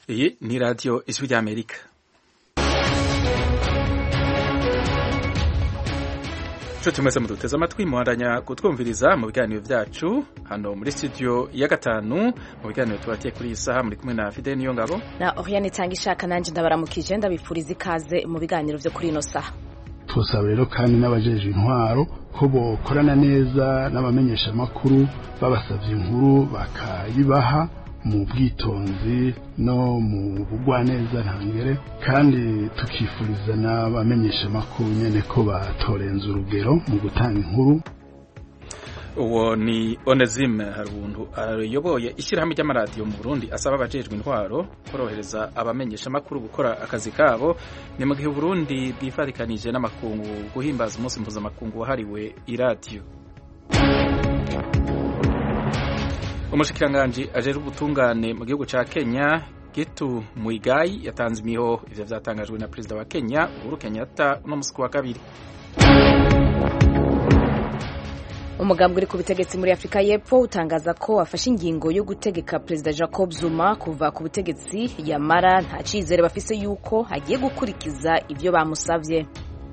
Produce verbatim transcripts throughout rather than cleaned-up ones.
Iyi ni radiyo ijwi ry'Amerika. Nshuti mwese muduteze amatwi muhandanya kutwumviriza mu biganiro vyacu hano muri studio ya gatanu. Mu biganiro tubatiye kuri iyi saha muri kumwe na Fidel Niyongabo na Oriane Tangishaka, nanje ndabaramukije ndabipfuriza ikaze mu biganiro vyo kuri ino saha. Twosaba rero kandi n'abajeje intwaro ko bokorana neza n'abamenyesha makuru babasavye inkuru bakayibaha mu bwitonzi no mu bugwaneza ntangere, kandi tukifuriza n'abamenyesha makuru nyene ko batorenza urugero mu gutanga inkuru. Uwo ni Onezime Harubuntu ayoboye ishyirahamwe ry'amaradiyo mu Burundi, asaba abajejwe intwaro korohereza abamenyesha makuru gukora akazi kabo. Ni mu gihe Burundi bwifatikanije n'amakungu guhimbaza umunsi mpuzamakungu wahariwe iradiyo. Umushikiranganji ajejwe ubutungane mu gihugu ca Kenya Gitu Muigai yatanze imiho. Ivyo vyatangajwe na perezida wa Kenya Uhuru Kenyatta no musi wa kabiri. Umugambwe uri ku butegetsi muri Afrika y'Epfo utangaza ko wafashe ingingo yo gutegeka Perezida Jacob Zuma kuva ku butegetsi, yamara nta cizere bafise yuko agiye gukurikiza ivyo bamusavye.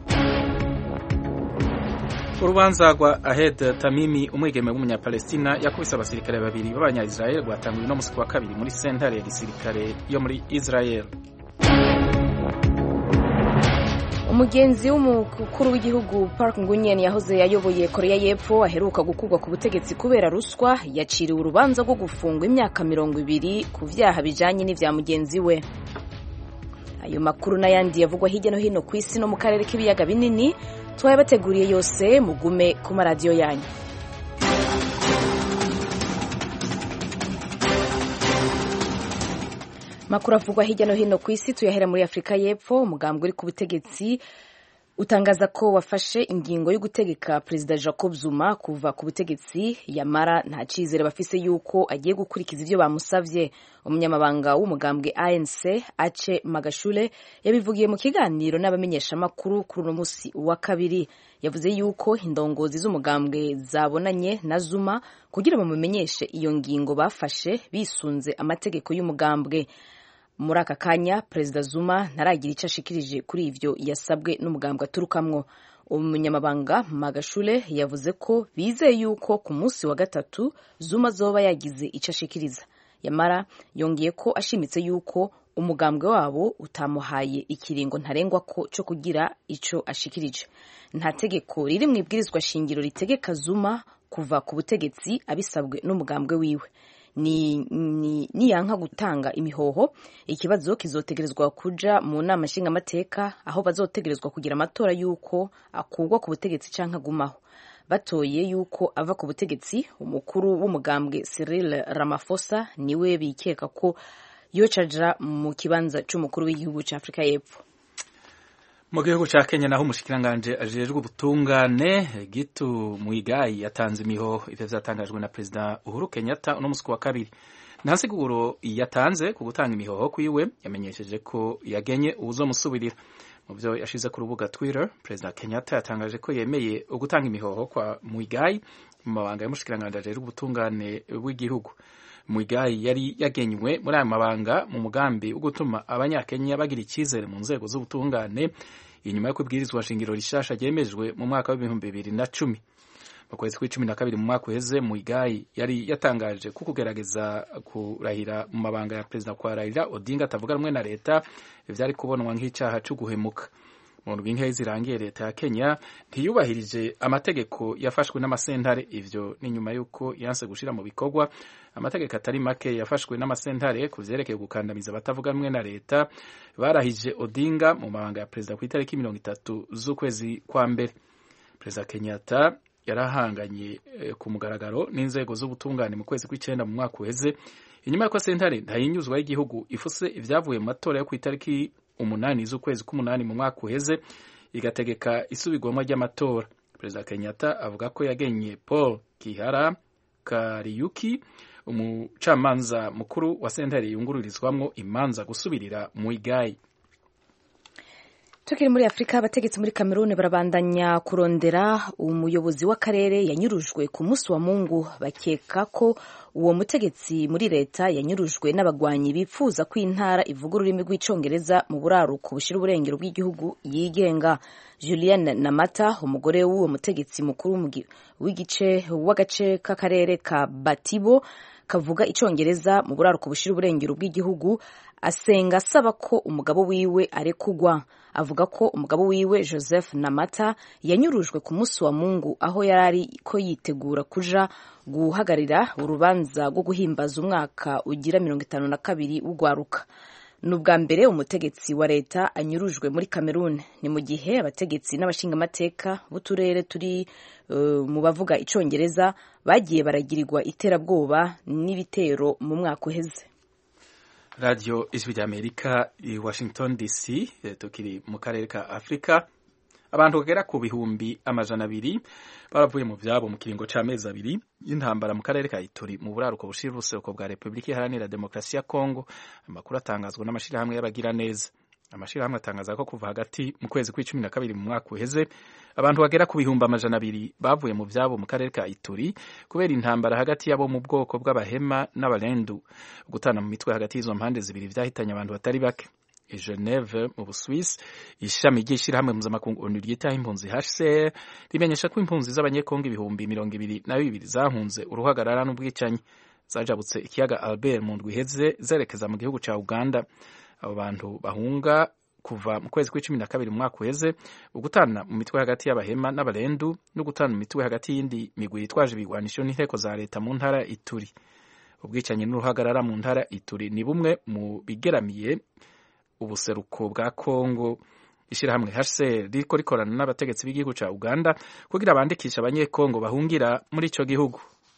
Urubanza rwa Ahed Tamimi, umwigeme w'umunyapalestina yakubise abasirikare babiri b'abanya-Israel, rwatanguye no musi wa kabiri muri sentare ya gisirikare yo muri Israel. Umugenzi w'umukuru w'igihugu Park Ngunyen yahoze yayoboye Korea y'Epfo aheruka gukurwa ku butegetsi kubera ruswa, yaciriwe urubanza rwo gufungwa imyaka mirongo ibiri ku vyaha bijanye n'ivya mugenzi we. Ayo makuru n'ayandi yavugwa hirya no hino ku isi no mu karere k'ibiyaga binini twayabateguriye yose, mugume ku maradiyo yanyu. Makuru avugwa hirya no hino ku isi tuyahera muri Afrika y'Epfo. Umugambwe uri ku butegetsi utangaza ko wafashe ingingo yo gutegeka Perezida Jacob Zuma kuva ku butegetsi, yamara nta cizere bafise yuko agiye gukurikiza ivyo bamusavye. Umunyamabanga w'umugambwe A N C Ace Magashule yabivugiye mu kiganiro n'abamenyesha makuru kuri uno musi wa kabiri. Yavuze yuko indongozi z'umugambwe zabonanye na Zuma kugira bamumenyeshe iyo ngingo bafashe bisunze amategeko y'umugambwe. Muri aka kanya Perezida Zuma ntaragira ico ashikirije kuri ivyo yasabwe n'umugambwe aturukamwo. Umunyamabanga Magashule yavuze ko bizeye yuko ku munsi wa gatatu Zuma zoba yagize ico ashikiriza, yamara yongeye ko ashimitse yuko umugambwe wabo utamuhaye ikiringo ntarengwa ko cyo kugira ico ashikirije. Nta tegeko riri mu ibwirizwa shingiro ritegeka Zuma kuva ku butegetsi abisabwe n'umugambwe wiwe. ni ni niyanka gutanga imihoho, ikibazo kizotegerezwa kuja mu nama nshingamateka aho bazotegerezwa kugira amatora yuko akugwa ku butegetsi canke agumaho. Batoye yuko ava ku butegetsi, umukuru w'umugambwe Cyril Ramaphosa niwe bikeka ko yocaja mu kibanza c'umukuru w'igihugu ca Afrika y'Epfo. Mu gihugu ca Kenya naho umushikiranganje ajejwe ubutungane Gitu Muigai yatanze imiho. Ivyo vyatangajwe na Perezida Uhuru Kenyatta no musi wa kabiri. Nta siguro yatanze ku gutanga imihoho kwiwe, yamenyesheje ko yagenye uwuzomusubirira. Mu vyo yashize ku rubuga Twitter, Perezida Kenyatta yatangaje ko yemeye ugutanga imihoho kwa Muigai mu mabanga y'umushikiranganje ajejwe ubutungane w'igihugu. Muigai yari yagenywe muri aya mabanga mu mugambi wo gutuma abanyakenya bagira icyizere mu nzego z'ubutungane inyuma yo kubwirizwa shingiro rishasha ryemejwe mu mwaka w'ibihumbi bibiri na cumi. Mu kwezi kw'icumi na kabiri mu mwaka uheze, Muigai yari yatangaje ko kugerageza kurahira mu mabanga ya perezida kwa Raila Odinga atavuga rumwe na leta vyari kubonwa nk'icyaha cyo guhemuka. Mu ndwi zirangiye leta ya Kenya ntiyubahirije amategeko yafashwe n'amasentare. Ivyo ni nyuma yuko yanse gushira mu bikorwa amategeko atari make yafashwe n'amasentare ku vyerekeye gukandamiza abatavuga rumwe na leta barahije Odinga mu mabanga ya perezida ku itariki mirongo itatu z'ukwezi kwa mbere. Perezida Kenyatta yarahanganye e, ku mugaragaro n'inzego z'ubutungane mu kwezi kw'icenda mu mwaka uheze, inyuma yuko sentare ntayinyuzwa y'igihugu ifuse ivyavuye mu matora yo ku itariki umunani z'ukwezi k'umunani mu mwaka uheze igategeka isubirwamo ry'amatora. Perezida Kenyatta avuga ko yagenye Paul Kihara Kariuki, umucamanza mukuru wa sentare yungururizwamwo imanza gusubirira Muigai. Tukiri muri Afrika, abategetsi muri Cameroon barabandanya kurondera umuyobozi w'akarere yanyurujwe ku munsi wa Mungu. Bakeka ko uwo mutegetsi muri leta yanyurujwe n'abagwanyi bipfuza ko intara ivuga ururimi rw'icongereza mu buraruko bushira uburengero bw'igihugu yigenga. Julienne Namata, umugore w'uwo mutegetsi mukuru w'igice w'agace k'akarere ka Batibo kavuga icongereza mu buraruko bushira uburengero bw'igihugu, asenga asaba ko umugabo wiwe arekugwa. Avuga ko umugabo wiwe Joseph Namata yanyurujwe ku munsi wa Mungu aho yarari ko yitegura kuja guhagarira urubanza rwo guhimbaza umwaka ugira mirongo itanu na kabiri w'ugwaruka. Nubwa mbere umutegetsi wa leta anyurujwe muri Cameroon. Ni mu gihe abategetsi n'abashingamateka b'uturere turi uh, mu bavuga icongereza bagiye baragirirwa iterabwoba n'ibitero mu mwaka uheze. Radio Ijwi ry'Amerika i Washington D C, tukiri mu karere ka Afrika. Abantu bagera ku bihumbi amajana abiri baravuye mu vyabo mu kiringo c'amezi abiri y'intambara mu karere ka Ituri mu buraruko bushira ubuseruko bwa Republika Iharanira Demokarasi ya Kongo. Amakuru atangazwa n'amashirahamwe y'abagira neza. Amashirahamwe atangaza ko kuva hagati mu kwezi kw'icumi na kabiri mu mwaka uheze abantu bagera ku bihumbi amajana abiri bavuye mu vyabo mu karere ka Ituri kubera intambara hagati yabo mu bwoko bw'abahema n'abalendu. Gutana mu mitwe hagati y'izo mpande zibiri vyahitanye abantu batari bake. I Geneve mu Busuwisi, ishami ry'ishirahamwe mpuzamakungu ONU ryitaho impunzi H C R rimenyesha ko impunzi z'abanyekongo ibihumbi mirongo ibiri na bibiri zahunze uruhagarara n'ubwicanyi, zajabutse ikiyaga Albert mu ndwi iheze zerekeza mu gihugu ca Uganda. Abo bantu bahunga kuva mu kwezi kw'icumi na kabiri mu mwaka uheze, ugutana mu mitwe hagati y'abahema n'abalendu no gutana mu mitwe hagati y'indi migwi yitwaje ibigwanisho n'inteko za leta mu ntara Ituri. Ubwicanyi n'uruhagarara mu ntara Ituri ni bumwe mu bigeramiye ubuseruko bwa Kongo. Ishirahamwe H C R riko rikorana n'abategetsi b'igihugu ca Uganda kugira bandikisha abanyekongo bahungira muri ico gihugu.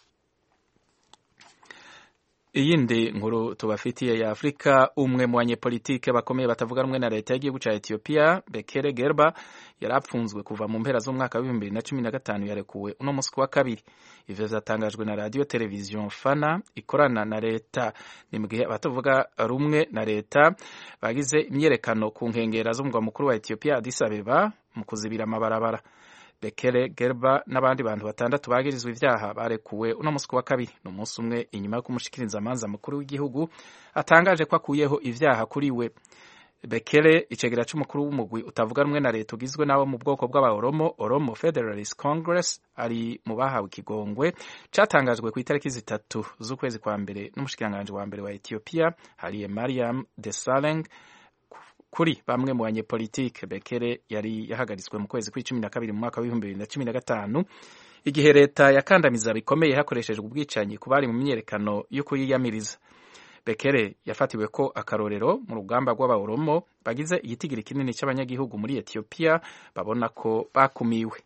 Iyindi nkuru tubafitiye ya Afrika, umwe mu banyepolitike bakomeye batavuga rumwe na leta y'igihugu ca Ethiopia, Bekele Gerba, yarapfunzwe kuva mu mpera z'umwaka wa bibiri na cumi na gatanu, yarekuwe uno musi wa kabiri. Ivyo vyatangajwe na radio television Fana ikorana na leta. Ni mu gihe abatavuga rumwe na leta bagize imyerekano ku nkengera z'umugwa mukuru wa Ethiopia Addis Abeba mu kuzibira amabarabara. Bekele Gerba n'abandi bantu batandatu bagirizwe ivyaha barekuwe uno musi wa kabiri, no musi umwe inyuma yo kumushikiriza amanza mukuru w'igihugu atangaje ko akuyeho ivyaha kuri we. Bekele, icegera c'umukuru w'umugwi utavuga rumwe na leta ugizwe n'abo mu bwoko bw'aba-Oromo, Oromo Federalist Congress, ari mu bahawe ikigongwe catangajwe ku itariki zitatu z'ukwezi kwa mbere n'umushikiranganje wa mbere wa Ethiopia Hailemariam Desalegn. Kuri bamwe mu banyepolitike, Bekele yari yahagaritswe mu kwezi kw'icumi na kabiri mu mwaka w'ibihumbi bibiri na cumi na gatanu igihe leta yakandamiza bikomeye hakoreshejwe ubwicanyi ku bari mu myerekano yo kuyiyamiriza. Bekele yafatiwe ko akarorero mu rugamba rw'aba-Oromo bagize igitigiri kinini cy'abanyagihugu muri Ethiopia babona ko bakumiwe.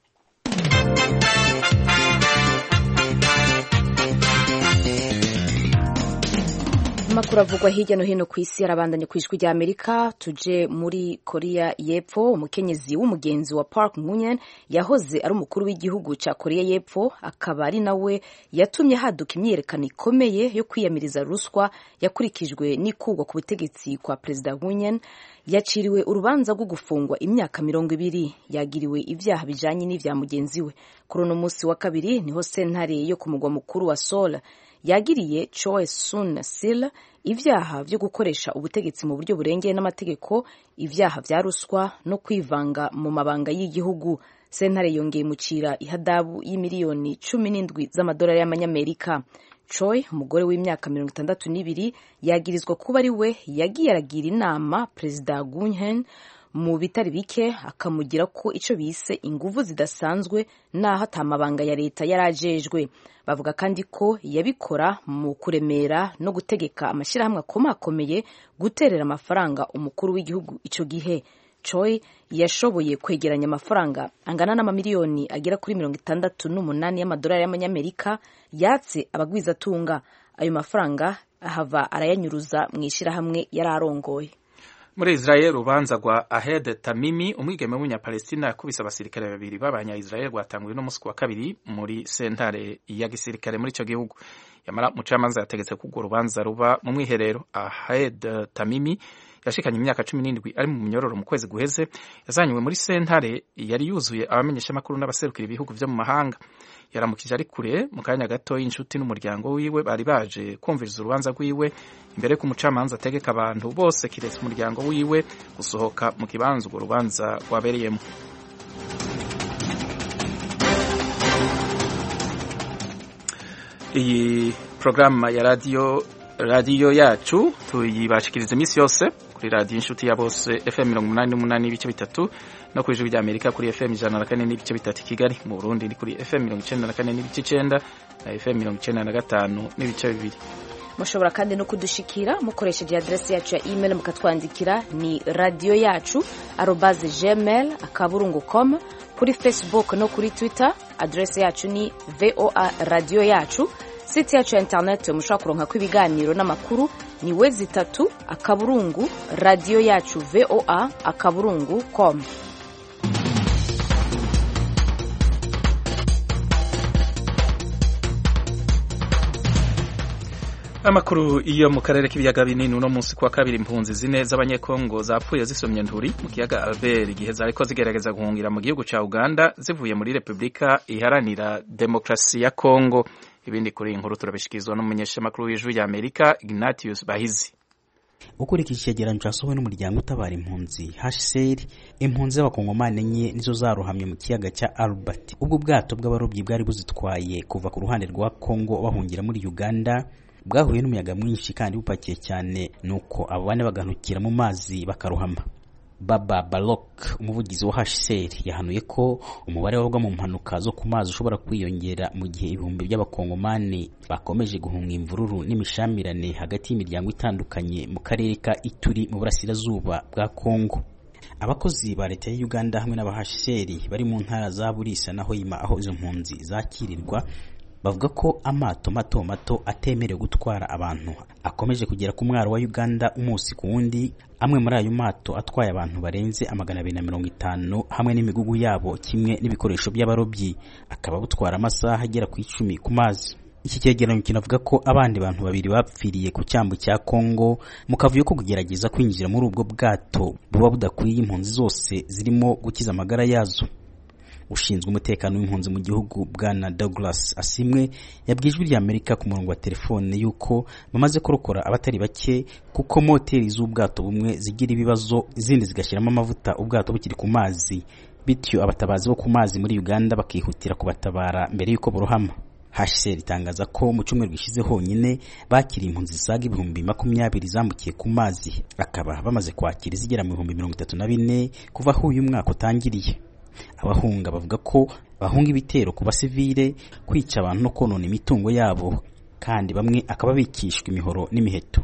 Amakuru avugwa hirya no hino ku isi arabandanye ku Ijwi ry'Amerika. Tuje muri Korea y'Epfo. Umukenyezi w'umugenzi wa Park Geun-hye yahoze ari umukuru w'igihugu ca Korea y'Epfo, akaba ari nawe yatumye haduka imyerekano ikomeye yo kwiyamiriza ruswa yakurikijwe n'ikugwa ku butegetsi kwa Perezida Geun-hye. Yaciriwe urubanza rwo gufungwa imyaka mirongo ibiri. Yagiriwe ivyaha bijanye n'ivya mugenzi we. Kuri uno musi wa kabiri niho sentare yo ku mugwa mukuru wa Seoul yagiriye Choi Soon-sil ivyaha vyo gukoresha ubutegetsi mu buryo burengeye n'amategeko, ivyaha vya ruswa no kwivanga mu mabanga y'igihugu. Sentare yongeye mucira ihadabu y'imiliyoni cumi n'indwi z'amadolari y'amanyamerika. Choi, umugore w'imyaka mirongo itandatu n'ibiri, yagirizwa kuba ari we yagiye aragira inama Perezida Geun-hye mu bitari bike akamugira ko ico bise inguvu zidasanzwe naho atamabanga ya leta yarajejwe. Bavuga kandi ko yabikora mu kuremera no gutegeka amashirahamwe akomakomeye guterera amafaranga umukuru w'igihugu ico gihe. Choi yashoboye kwegeranya amafaranga angana n'amamiliyoni agera kuri mirongo itandatu n'umunani y'amadolari y'amanyamerika yatse abagwizatunga. Ayo mafaranga ahava arayanyuruza mu ishirahamwe yararongoye. Muri Israel, urubanza rwa Ahed Tamimi, umwigeme w'umunyapalestina yakubise abasirikare babiri b'abanya-Israel, rwatanguye no musi wa kabiri muri sentare ya gisirikare muri ico gihugu. Yamara umucamanza yategetse ko urwo rubanza ruba mu mwiherero. Ahed Tamimi yashikanye imyaka cumi n'indwi ari mu munyororo mu kwezi guheze yazanywe muri sentare yari yuzuye abamenyeshamakuru n'abaserukira ibihugu vyo mu mahanga. Yaramukije ari kure mu kanya gato y'inshuti n'umuryango wiwe bari baje kumviriza urubanza rwiwe imbere ko umucamanza ategeka abantu bose kiretse umuryango wiwe gusohoka mu kibanza urwo rubanza rwabereyemo. Iyi programa ya radio radio yacu tuyibashikiriza iminsi yose kuri radio inshuti ya bose F M mirongo umunani n'umunani n'ibice bitatu no kuri Ijwi ry'Amerika kuri F M ijana na kane n'ibice bitatu Kigali. Mu Burundi ni kuri F M mirongo icenda na kane n'ibice icenda na F M mirongo icenda na gatanu n'ibice bibiri. Mushobora kandi no kudushikira mukoresheje adresse yacu ya email mukatwandikira ni radio yacu arobase gmail akaburungu com. Kuri Facebook no kuri Twitter adresse yacu ni V O A radio yacu. Site yacu ya internet mushobora kuronka ko ibiganiro n'amakuru ni wezi tatu akaburungu radio yacu V O A akaburungu com. Amakuru iyo mu karere k'ibiyaga binini uno munsi kwa kabiri impunzi zine z'abanyekongo zapfuye zisomye nturi mu kiyaga Albert igihe zariko zigerageza guhungira mu gihugu ca Uganda zivuye muri Republika iharanira Demokrasi ya Kongo. Ibindi kuri inkuru turabishikizwa n'umunyeshamakuru w'Ijwi ry'Amerika Ignatius Bahizi. Ukurikije icyegeranyo cyasohowe n'umuryango utabara impunzi H C R, impunzi z'abakongomani enye nizo zarohamye mu kiyaga cya Albert ubwo bwato bw'abarobyi bwari buzitwaye kuva ku ruhande rwa Kongo bahungira muri Uganda bwahuye n'umuyaga mwinshi kandi bupakiye cyane nuko abo bane baganukira mu mazi bakarohama. Baba Balok umuvugizi wa H C R yahanuye ko umubare w'abagwa mu mpanuka zo ku mazi ushobora kwiyongera mu gihe ibihumbi by'abakongomani bakomeje guhunga imvururu n'imishamirane hagati y'imiryango itandukanye mu karere ka Ituri mu burasirazuba bwa Kongo. Abakozi ba leta ya Uganda hamwe n'aba H C R bari mu ntara za Burisa na Hoima aho izo mpunzi zakirirwa bavuga ko amato mato mato atemerewe gutwara abantu akomeje kugera ku mwaro wa Uganda umunsi ku wundi. Amwe muri ayo mato atwaye abantu barenze amagana abiri na mirongo itanu hamwe n'imigugu yabo kimwe n'ibikoresho by'abarobyi akaba butwara amasaha agera ku icumi ku mazi. Iki cyegeranyo kinavuga ko abandi bantu babiri bapfiriye ku cyambu cya Kongo mu kavuyo ko kugerageza kwinjira muri ubwo bwato buba budakwiye impunzi zose zirimo gukiza amagara yazo. Ushinzwe umutekano w'impunzi mu gihugu Bwana Douglas Asimwe yabwiye Ijwi ry'Amerika ku murongo wa telefone yuko bamaze kurokora abatari bake kuko moteri z'ubwato bumwe zigira ibibazo izindi zigashyiramo amavuta ubwato bukiri ku mazi, bityo abatabazi bo ku mazi muri Uganda bakihutira kubatabara mbere yuko burohama. H C R itangaza ko mu cyumweru gishize honyine bakiri impunzi zisaga ibihumbi makumyabiri zambukiye ku mazi, akaba bamaze kwakira zigera mu bihumbi mirongo itatu na bine kuva aho uyu mwaka utangiriye. Abahunga bavuga ko bahunga ibitero ku basivile, kwica abantu no konona imitungo yabo, kandi bamwe akaba bikishwa imihoro n'imiheto.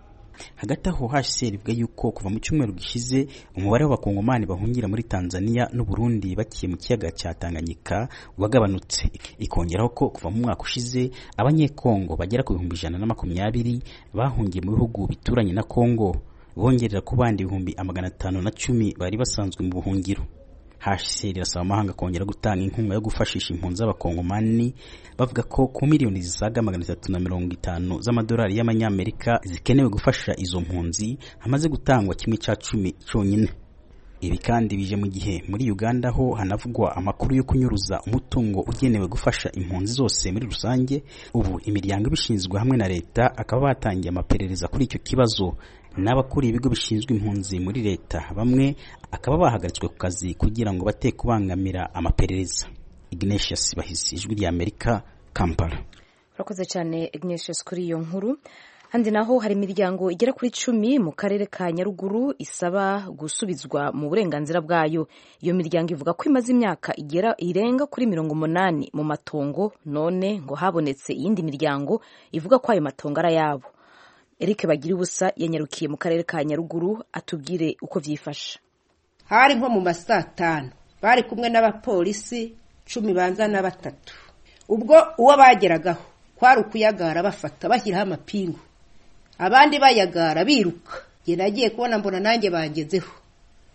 Hagati aho H C R ivuga yuko kuva mu cyumweru gishize umubare w'abakongomani bahungira muri Tanzania n'u Burundi bakiye mu kiyaga cya Tanganyika wagabanutse, ikongeraho ko kuva mu mwaka ushize abanyekongo bagera ku bihumbi ijana na makumyabiri bahungiye mu bihugu bituranye na Kongo, bongerera ku bandi ibihumbi amagana atanu na cumi bari basanzwe mu buhungiro. H C R irasaba amahanga kongera gutanga inkunga yo gufashisha impunzi z'abakongomani, bavuga ko ku miliyoni zisaga magana atatu na mirongo itanu z'amadolari y'amanyamerika zikenewe gufasha izo mpunzi hamaze gutangwa kimwe cya cumi cyonyine. Ibi kandi bije mu gihe muri Uganda ho hanavugwa amakuru yo kunyuruza umutungo ugenewe gufasha impunzi zose muri rusange. Ubu imiryango ibishinzwe hamwe na leta akaba batangiye amaperereza kuri icyo kibazo, n'abakuriye ibigo bishinzwe impunzi muri leta bamwe akaba bahagaritswe ku kazi kugira ngo bate kubangamira amaperereza. Ignatius Bahizi, Ijwi ry'Amerika, Kampala. Urakoze cyane Ignatius kuri iyo nkuru. Handi naho hari imiryango igera kuri cumi mu karere ka Nyaruguru isaba gusubizwa mu burenganzira bwayo. Iyo miryango ivuga ko imaze imyaka igera irenga kuri mirongo umunani mu matongo, none ngo habonetse iyindi miryango ivuga ko ayo matongo ari yabo. Eric Bagiribusa yanyarukiye mu karere ka Nyaruguru atubwire uko vyifasha. Hari nko mu masatanu bari kumwe n'abapolisi cumi banza na batatu. Ubwo uwo bageragaho kwari ukuyagara bafata bashyiraho amapingu, abandi bayagara biruka. Je nagiye kubona mbona nanjye bangezeho,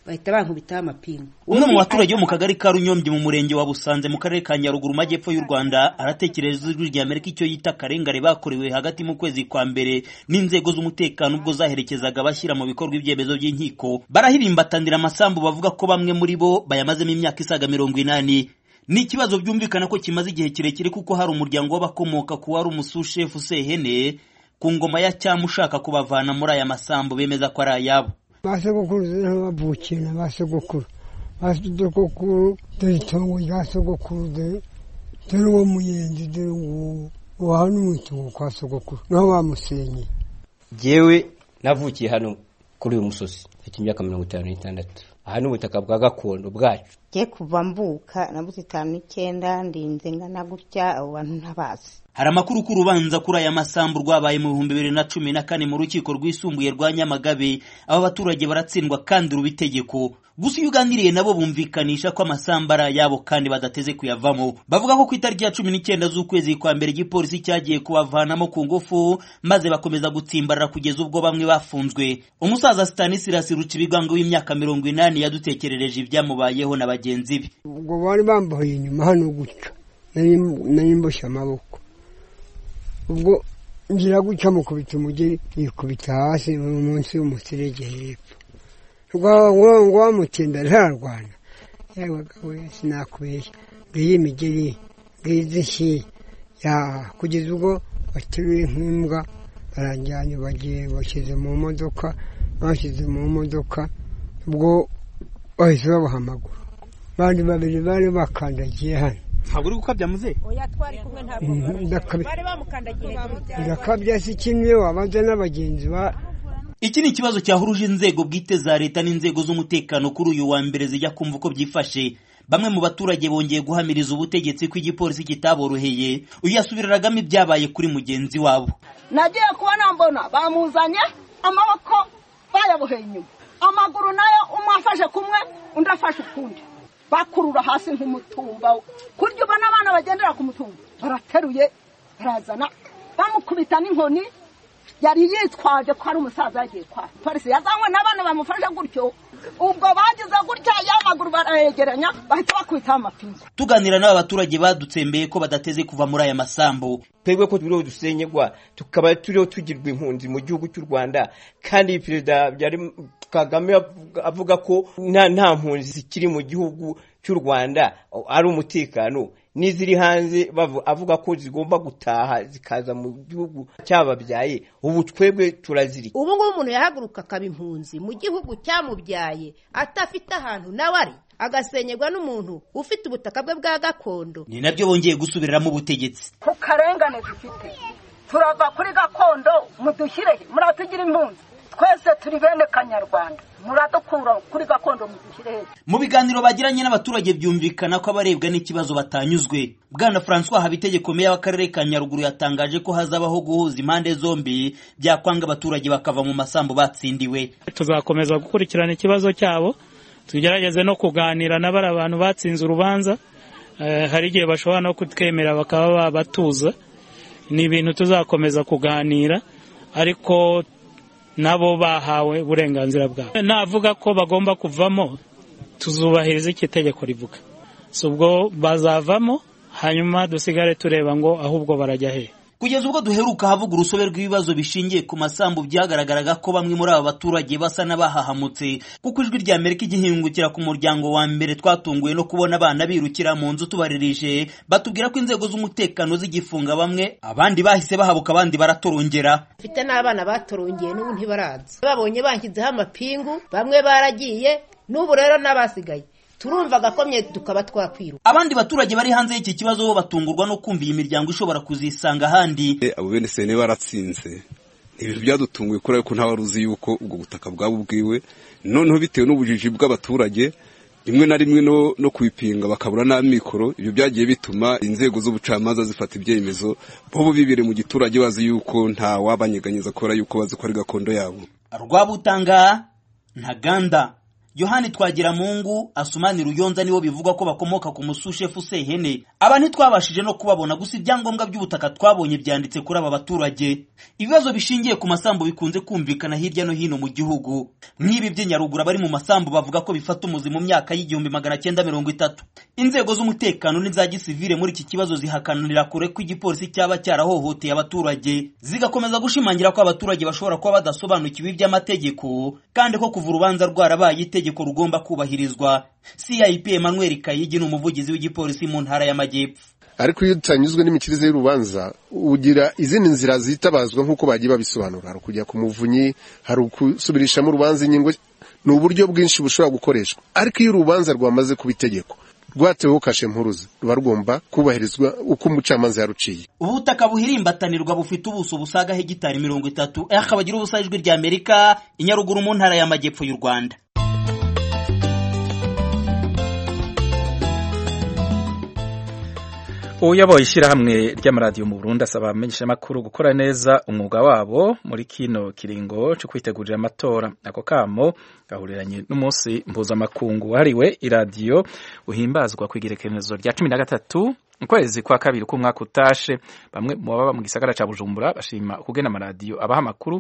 bahita bankubitaho amapingu. Umwe mu baturage bo mu kagari ka Runyombye mu murenge wa Busanze mu karere ka Nyaruguru majyepfo y'u Rwanda aratekereza ijwi rya Amerika icyo yita karengare bakorewe hagati mu kwezi kwa mbere n'inzego z'umutekano ubwo zaherekezaga bashyira mu bikorwa ibyemezo by'inkiko. Barahibimbatanira amasambu bavuga ko bamwe muri bo bayamazemo imyaka isaga mirongo inani. Ni ikibazo byumvikana ko kimaze igihe kirekire kuko hari umuryango w'abakomoka ku wari umusushefu Sehene ku ngoma ya Cyama ushaka kubavana muri aya masambu bemeza ko ari ayabo. Basogokuru bavukiye na basogokuru basogokuru deritongo ya sogokuru de dero wo muyenzi de wo hano mutu kwa sogokuru no bamusenye. Jewe navukiye hano kuri uyu musozi mfite imyaka mirongo itanu n'itandatu. Aha ni ubutaka bwa gakondo bwacu. Je kuva mvuka nabuze itanu n'icyenda ndinze ngana gutya abantu ntabazi. Hari amakuru ku rubanza kuri aya masambu rwabaye mu bihumbi bibiri na cumi na kane mu rukiko rwisumbuye rwa Nyamagabe, aba baturage baratsindwa kandi rubitegeko. Gusa uganiriye nabo bumvikanisha ko amasambara yabo kandi badateze kuyavamo. Bavuga ko ku itariki ya cumi n'icyenda z'ukwezi kwa mbere igipolisi cyagiye kubavanamo ku ngufu maze bakomeza gutsimbarara kugeza ubwo bamwe bafunzwe. Umusaza Stanislas Rucibigango w'imyaka mirongo inani yadutekerereje ibyamubayeho na bagenzi be. Ubwo bari bambaye inyuma hano gutya nayimboshya amaboko. Ubwo ngira guca mu kubita umugeri yikubita hasi mu munsi w'umuserege hepfo. Rwa ngwa mutenda rarwana. Yewe gawe sinakubeshya. Ngiye imigeri ngizishi ya kugeza ubwo bateruye nk'imbwa baranjyanye bagiye bashyize mu modoka bashyize mu modoka ubwo bahise babahamagura. Bandi babiri bari bakandagiye hano. Ntabwo uri gukabya muze? Oya twari kumwe ntabwo. Bari bamukandagiye. Ndakabya si kimwe wabaza n'abagenzi ba. Iki ni ikibazo cyahuruje inzego bwite za leta n'inzego z'umutekano kuri uyu wa mbere zijya kumva uko byifashe. Bamwe mu baturage bongeye guhamiriza ubutegetsi ko igipolisi kitaboroheye, uyu yasubiriragamo ibyabaye kuri mugenzi wabo. Nagiye kubona mbona bamuzanye amaboko bayaboheye inyuma, amaguru nayo umwafashe kumwe undi afashe ukundi, bakurura hasi nk'umutumba. Kurya ubona abana bagendera ku mutumba barateruye barazana bamukubita n'inkoni. Yari yitwaje ko ari umusaza yagiye kwa polisi yazanywe n'abana bamufashe gutyo. Ubwo bagize gutya y'amaguru barayegeranya bahita bakwita amapingu. Tuganira n'aba baturage badutsembeye ko badateze kuva muri aya masambu. Twebwe ko turiho dusenyegwa tukaba turiho tugirwa impunzi mu gihugu cy'u Rwanda kandi perezida byari Kagame avuga ko nta nta mpunzi zikiri mu gihugu cy'u Rwanda ari umutekano n'iziri hanze avuga ko zigomba gutaha zikaza mu gihugu cyababyaye. Ubu twebwe turaziri. Ubu ngubu umuntu yahaguruka akaba impunzi mu gihugu cyamubyaye atafite ahantu nawe ari agasenyerwa n'umuntu ufite ubutaka bwe bwa gakondo. Ni nabyo bongeye gusubiriramo ubutegetsi. Ku karengane dufite turava kuri gakondo mudushyire muratugira impunzi. Twese turi bene Kanyarwanda muradukura kuri gakondo mudushyire. Mu biganiro bagiranye n'abaturage byumvikana ko abarebwa n'ikibazo batanyuzwe. Bwana François Habitegeko meya w'akarere ka Nyaruguru yatangaje ko hazabaho guhuza impande zombi byakwanga abaturage bakava mu masambu batsindiwe. Tuzakomeza gukurikirana ikibazo cyabo, tugerageze no kuganira n'abari abantu batsinze urubanza. Uh, hari igihe bashobora no kutwemera bakaba batuza. Ni ibintu tuzakomeza kuganira ariko nabo bahawe uburenganzira bwabo. Navuga ko bagomba kuvamo tuzubahiriza iki tegeko rivuga. Subwo bazavamo hanyuma dusigare tureba ngo ahubwo barajya he. Kugeza ubwo duheruka havuga urusobe rw'ibibazo bishingiye ku masambu byagaragaraga ko bamwe muri aba baturage basa n'abahahamutse kuko ijwi rya Amerika igihingukira ku muryango wa mbere twatunguye no kubona abana birukira mu nzu tubaririje batubwira ko inzego z'umutekano zigifunga bamwe abandi bahise bahabuka abandi baratorongera. Mfite n'abana batorongeye n'ubu ntibaraza. Babonye banshyizeho amapingu bamwe baragiye n'ubu rero n'abasigaye turumva gakomye tukaba twakwiruka. Abandi baturage bari hanze y'iki kibazo bo batungurwa no kumva iyi miryango ishobora kuzisanga handi. Abo bene sene baratsinze. Ibintu byadutunguye kuri ko nta waruzi yuko ubwo butaka bwabo bwiwe noneho bitewe n'ubujiji bw'abaturage rimwe na rimwe no no kwipinga bakabura n'amikoro. Ibyo byagiye bituma inzego z'ubucamanza zifata ibyemezo bo bibire mu giturage bazi yuko nta wabanyeganyeza kora yuko bazi ko ari gakondo yabo. Rwabutanga Ntaganda Yohani Twagiramungu, Asumani Ruyonza nibo bivugwa ko bakomoka ku musushefu Sehene. Aba ntitwabashije no kubabona, gusa ibyangombwa by'ubutaka twabonye byanditse kuri aba baturage. Ibibazo bishingiye ku masambu bikunze kumvikana hirya no hino mu gihugu. Nk'ibi by'inyaruguru bari mu masambu bavuga ko bifata umuzi mu myaka y'igihumbi magana cyenda mirongo itatu. Inzego z'umutekano n'iza gisivile muri iki kibazo zihakanira kure ko igipolisi cyaba cyarahohoteye abaturage, zigakomeza gushimangira ko abaturage bashobora kuba badasobanukiwe iby'amategeko kandi ko kuva urubanza rwarabaye itegeko rugomba kubahirizwa. C I P Emmanuel Kayigi ni umuvugizi w'igipolisi mu ntara y'Amajyepfo. Ariko iyo tutanyuzwe n'imikirize y'urubanza ugira izindi nzira zitabazwa nk'uko bagiye babisobanura, hari kujya ku muvunyi, hari ukusubirisha mu rubanza ingingo, ni uburyo bwinshi bushobora gukoreshwa. Ariko iyo urubanza rwamaze kuba itegeko rwateweho kashe mpuruza ruba rugomba kubahirizwa uko umucamanza yaruciye. Ubutaka buhirimbatanirwa bufite ubuso busaga hegitari mirongo itatu. Akabagira ubusa ijwi rya Amerika, Inyaruguru mu ntara y'Amajyepfo y'u Rwanda. Uyaboye ishirahamwe ry'amaradiyo mu Burundi asaba abamenyesha makuru gukora neza umwuga wabo muri kino kiringo cyo kwitegurira amatora. Ako kamo gahuriranye n'umunsi mpuzamakungu wahariwe iradiyo uhimbazwa kwigerekerezo rya cumi na gatatu ukwezi kwa kabiri k'umwaka utashe. Bamwe mu baba mu gisagara ca Bujumbura bashima kugena amaradiyo abaha makuru,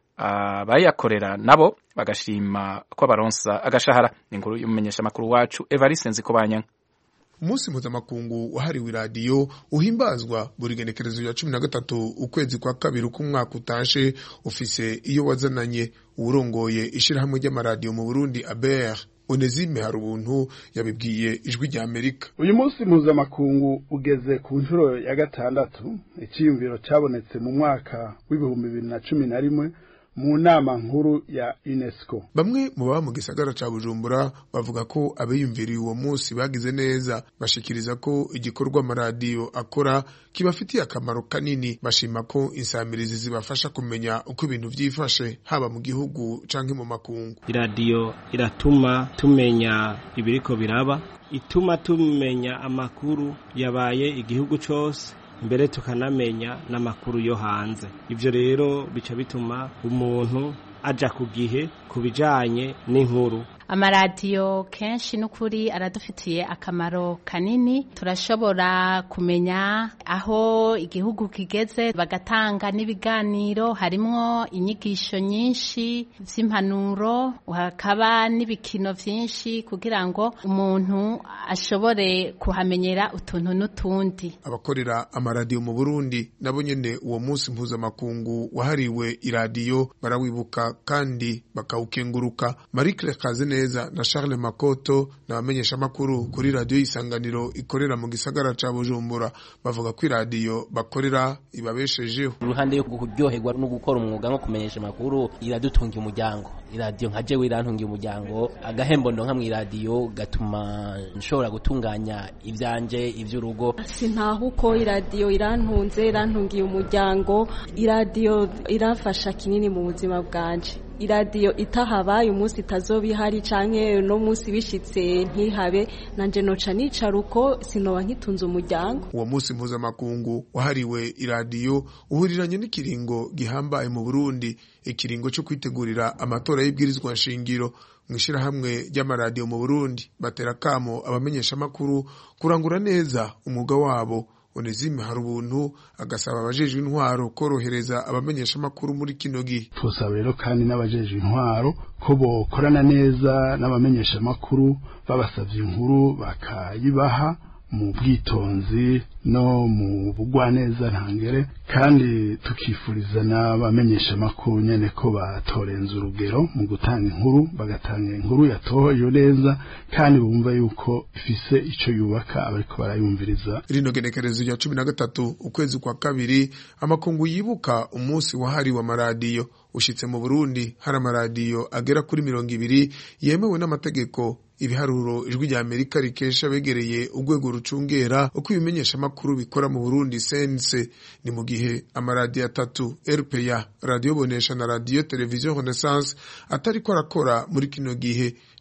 abayakorera nabo bagashima ko baronsa agashahara. Inkuru y'umumenyesha makuru wacu Evariste Nzikobanya. Umunsi mpuzamakungu wahariwe iradiyo uhimbazwa buri genekerezo ya cumi na gatatu ukwezi kwa kabiri k'umwaka utashe ufise iyo wazananye urongoye ishirahamwe ry'amaradiyo mu Burundi A B R Onezime Harubuntu yabibwiye ijwi rya Amerika. Uyu munsi mpuzamakungu ugeze ku nshuro ya gatandatu, icyiyumviro cyabonetse mu mwaka w'ibihumbi bibiri na cumi na rimwe mu nama nkuru ya UNESCO. Bamwe mu baba mu gisagara ca Bujumbura bavuga ko abiyumviriye uwo munsi bagize neza, bashikiriza ko igikorwa amaradiyo akora kibafitiye akamaro kanini. Bashima ko insamirizi zibafasha kumenya uko ibintu vyifashe haba mu gihugu canke mu makungu. Iradiyo iratuma tumenya ibiriko biraba, ituma tumenya amakuru yabaye igihugu cose, mbere tukanamenya n'amakuru yo hanze. Ivyo rero bica bituma umuntu aja ku gihe kubijanye n'inkuru. Amaradiyo kenshi n'ukuri aradufitiye akamaro kanini, turashobora kumenya aho igihugu kigeze, bagatanga n'ibiganiro, harimwo inyigisho nyinshi z'impanuro, hakaba n'ibikino vyinshi kugira ngo umuntu ashobore kuhamenyera utuntu n'utundi. Abakorera amaradiyo mu Burundi nabo nyene uwo munsi mpuzamakungu wahariwe iradiyo barawibuka kandi bakawukenguruka. Marie Claire Kazeneza na Charles Makoto n'abamenyesha makuru kuri radio Isanganiro ikorera mu gisagara ca Bujumbura bavuga ko iradiyo bakorera ibabeshejeho. Uruhande yo kuryoherwa no gukora umwuga nko kumenyesha makuru, iradutunga umuryango. Iradiyo nka jewe irantunga umuryango, agahembo ndo nka mu iradiyo gatuma nshobora gutunganya ivyanje ivy'urugo. Sintaho uko iradiyo irantunze, irantungiye umuryango. Iradiyo irafasha kinini mu buzima bwanje. Iradiyo itahabaye umunsi itazoba ihari canke no munsi bishitse ntihabe, nanje noca nicara uko sinoba nkitunze umuryango. Uwo munsi mpuzamakungu wahariwe iradiyo uhuriranye n'ikiringo gihambaye mu Burundi, ikiringo cyo kwitegurira amatora y'ibwirizwa nshingiro. Mwishirahamwe ry'amaradiyo mu Burundi batera kamo abamenyesha makuru kurangura neza umwuga wabo. Onezime Harubuntu agasaba abajejwe intwaro korohereza abamenyesha makuru muri kino gihe. Twosaba rero kandi n'abajejwe intwaro ko bokorana neza n'abamenyesha makuru, babasavye inkuru bakayibaha mu bwitonzi no mu bugwaneza ntangere, kandi tukifuriza n'abamenyesha makuru nyene ko batorenza urugero mu gutanga inkuru, bagatanga inkuru yatohoye neza kandi bumva yuko ifise ico yubaka abariko barayumviriza. Rino genekerezo rya cumi na gatatu ukwezi kwa kabiri amakungu yibuka umunsi wahariwe amaradiyo. Ushitse mu Burundi hari amaradiyo agera kuri mirongo ibiri yemewe n'amategeko. Ibiharuro ijwi rya Amerika rikesha begereye urwego rucungera uko ibimenyesha makuru bikora mu Burundi sense. Ni mu gihe amaradiyo atatu R P A, Radio Bonesha na Radio Television Renaissance atari ko arakora muri kino gihe.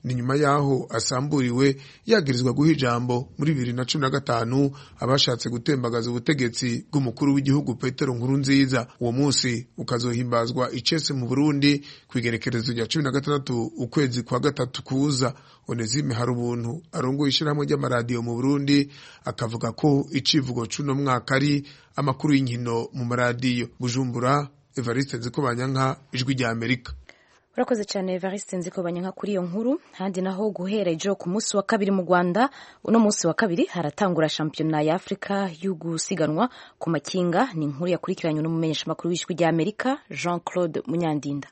ni nyuma yaho asamburiwe yagirizwa guha ijambo muri bibiri na cumi na gatanu abashatse gutembagaza ubutegetsi bw'umukuru w'igihugu Petero Nkurunziza. Uwo munsi ukazohimbazwa icese mu Burundi kwigerekerezo rya cumi na gatandatu ukwezi kwa gatatu kuza. Onesime Harubuntu arongoye ishirahamwe ry'amaradiyo mu Burundi akavuga ko icivugo c'uno mwaka ari amakuru y'inkino mu maradiyo. Bujumbura, Evariste Nzikobanyanka, Ijwi rya Amerika. Urakoze cyane Evariste Nzikobanyanka kuri iyo nkuru. Handi naho guhera ejo ku munsi wa kabiri mu Rwanda, uno munsi wa kabiri haratangura shampiyona ya Afrika yo gusiganwa ku makinga. Ni inkuru yakurikiranywe n'umumenyesha makuru w'Ijwi rya Amerika Jean-Claude Munyandinda.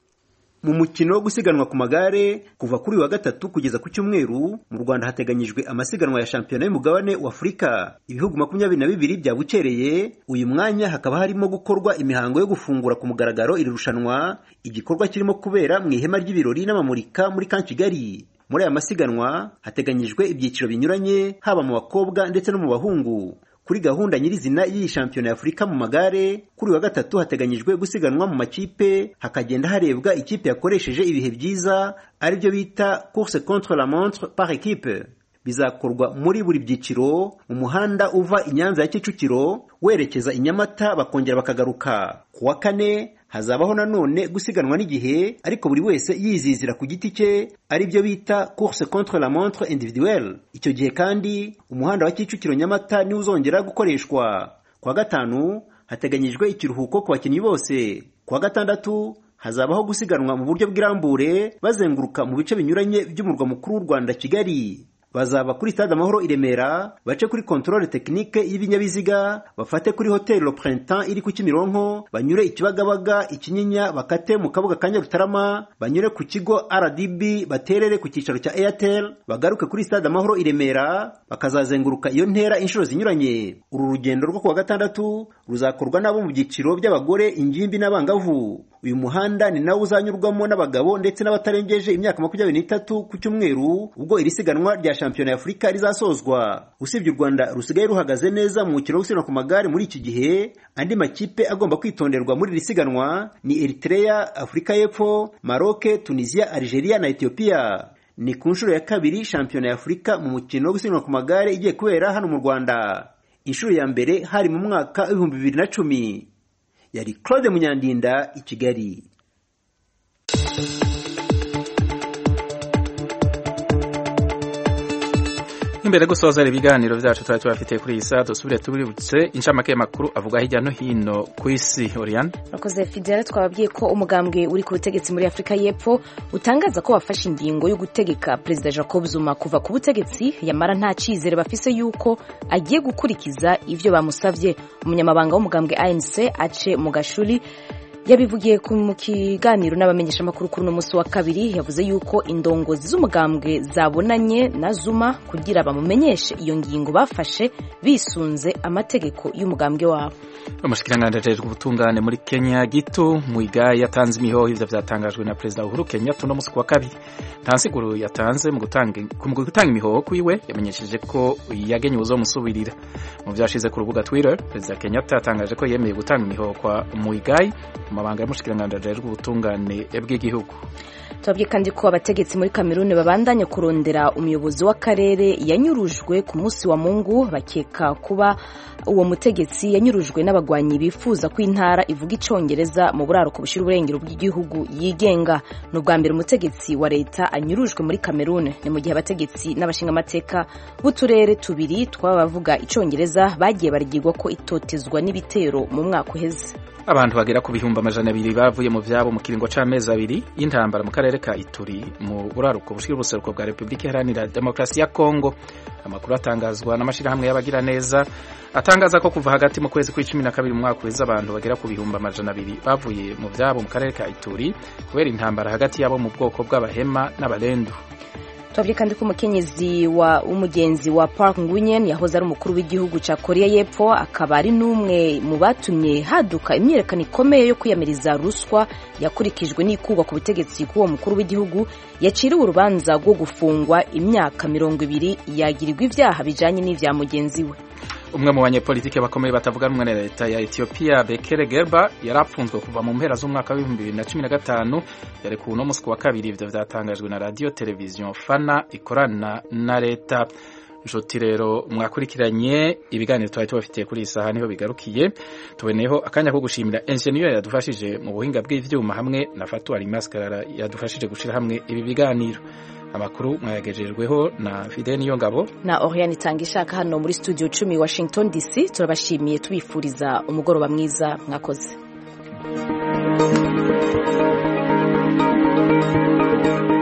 Mu mukino wo gusiganwa ku magare kuva kuri wa gatatu kugeza ku cyumweru mu Rwanda hateganyijwe amasiganwa ya shampiyona y'umugabane wa Afrika. Ibihugu makumyabiri na bibiri byabukereye uyu mwanya, hakaba harimo gukorwa imihango yo gufungura ku mugaragaro iri rushanwa, igikorwa kirimo kubera mu ihema ry'ibirori n'amamurika muri Camp Kigali. Muri aya masiganwa hateganyijwe ibyiciro binyuranye haba mu bakobwa ndetse no mu bahungu. Kuri gahunda nyirizina y'iyi shampiyona ya Afrika mu magare, kuri wa gatatu hateganyijwe gusiganwa mu makipe, hakagenda harebwa ikipe yakoresheje ibihe byiza, ari byo bita course contre la montre par équipe. Bizakorwa muri buri byiciro mu muhanda uva i Nyanza ya Kicukiro werekeza i Nyamata bakongera bakagaruka. Ku wa kane hazabaho nanone gusiganwa n'igihe, ariko buri wese yizizira ku giti cye, ari byo bita course contre la montre individuelle. Icyo gihe kandi umuhanda wa Kicukiro Nyamata ni uzongera gukoreshwa. Kwa gatanu hateganyijwe ikiruhuko ku bakinnyi bose. Kwa gatandatu hazabaho gusiganwa mu buryo bw'irambure bazenguruka mu bice binyuranye by'umurwa mukuru w'u Rwanda Kigali. Bazaba kuri Stade Amahoro i Remera, bace kuri controle technique y'ibinyabiziga, bafate kuri Hotel Le Printemps iri ku Kimironko, banyure Ikibagabaga, Ikinyinya, bakate mu Kabuga ka Nyarutarama, banyure ku kigo R D B, baterere ku cyicaro cya Airtel, bagaruke kuri Stade Amahoro i Remera, bakazazenguruka iyo ntera inshuro zinyuranye. Uru rugendo rwo kuwa gatandatu ruzakorwa nabo mu byiciro by'abagore, ingimbi n'abangavu. Uyu muhanda ni nawo uzanyurwamo n'abagabo ndetse n'abatarengeje imyaka makumyabiri n'itatu ku cyumweru, ubwo iri siganwa rya shampiyona ya Afrika rizasozwa. Usibye u Rwanda rusigaye ruhagaze neza mu mukino wo gusiganwa ku magare muri iki gihe, andi makipe agomba kwitonderwa muri iri siganwa ni Eritrea, Afrika y'Epfo, Maroc, Tunisia, Algeria na Ethiopia. Ni ku nshuro ya kabiri shampiyona ya Afrika mu mukino wo gusiganwa ku magare igiye kubera hano mu Rwanda. Inshuro ya mbere hari mu mwaka w'ibihumbi bibiri na cumi. Yari Claude Munyandinda i Kigali. Imbere gusoza ibiganiro byacu twari twafite kuri iyi saa, dusubire tubibutse inshamake y'amakuru avuga hirya no hino ku isi. Oriane Rakoze Fidel, twababwiye ko umugambwe uri ku butegetsi muri Afrika y'Epfo utangaza ko wafashe ingingo yo gutegeka Perezida Jacob Zuma kuva ku butegetsi, yamara nta cizere bafise yuko agiye gukurikiza ivyo bamusavye. Umunyamabanga w'umugambwe A N C Ace Mugashuli yabivugiye mu kiganiro n'abamenyesha makuru kuri no musi wa kabiri, yavuze yuko indongozi z'umugambwe zabonanye na Zuma kugira bamumenyeshe iyo ngingo bafashe bisunze amategeko y'umugambwe wabo. Umushikiranganje ajejwe ubutungane muri Kenya Gitu Muigai yatanze imihoho ivyo vyatangajwe na Perezida Uhuru Kenyatta no musi wa kabiri. Nta nsiguro yatanze mu gutanga mu gutanga imihoho kwiwe, yamenyesheje ko yagenye uzomusubirira. Mu vyashize ku rubuga Twitter, Perezida Kenyatta yatangaje ko yemeye gutanga imihoho kwa Muigai mabanga y'umushikiranganje ajejwe ubutungane bw'igihugu. Tubabwiye kandi ko abategetsi muri Cameroon babandanya kurondera umuyobozi w'akarere yanyurujwe ku munsi wa Mungu, bakeka kuba uwo mutegetsi yanyurujwe n'abagwanyi bifuza ko intara ivuga icongereza mu buraro ku bushira uburengero bw'igihugu yigenga. N'ubwa mbere umutegetsi wa leta anyurujwe muri Cameroon, ni mu gihe abategetsi n'abashinga amateka b'uturere tubiri twabavuga icongereza bagiye barigirwa ko itotezwa n'ibitero mu mwaka uheze. Abantu bagera ku bihumbi amajana abiri bavuye mu vyabo mu kiringo c'amezi abiri y'intambara mu karere ka Ituri mu buraruko bushira ubuseruko bwa Republika Iharanira Demokarasi ya Kongo. Amakuru atangazwa n'amashirahamwe y'abagira neza atangaza ko kuva hagati mu kwezi kw'icumi na kabiri mu mwaka w'eza abantu bagera ku bihumbi amajana abiri bavuye mu vyabo mu karere ka Ituri kubera intambara hagati yabo mu bwoko bw'abahema n'abalendu. Tubabwiye kandi ko umukenyezi wa umugenzi wa Park Ngunyen yahoze ari umukuru w'igihugu ca Korea y'Epfo, akaba ari n'umwe mu batumye haduka imyerekano ikomeye yo kwiyamiriza ruswa yakurikijwe n'ikugwa ku butegetsi k'uwo mukuru w'igihugu, yaciriwe urubanza rwo gufungwa imyaka mirongo ibiri yagirirwa ivyaha bijanye n'ivya mugenzi we. umwe mu banyepolitike bakomeye batavuga rumwe na leta ya Ethiopia Bekele Gerba yarapfunzwe kuva mu mpera z'umwaka w'ibihumbi bibiri na cumi na gatanu yarekuwe uno musi wa kabiri. Ivyo vyatangajwe na radio televiziyo Fana ikorana na leta. Nshuti rero mwakurikiranye ibiganiro twari tubafitiye kuri iyi saha niho bigarukiye. Tuboneyeho akanya ko gushimira engineer yadufashije mu buhinga bw'ivyuma hamwe na Fatou Alimaskarara yadufashije gushira hamwe ibi biganiro. Amakuru mwayagejejweho na Fidel Niyongabo na Oriane Tangishaka hano muri studio cumi Washington D C. Turabashimiye tubifuriza umugoroba mwiza mwakoze.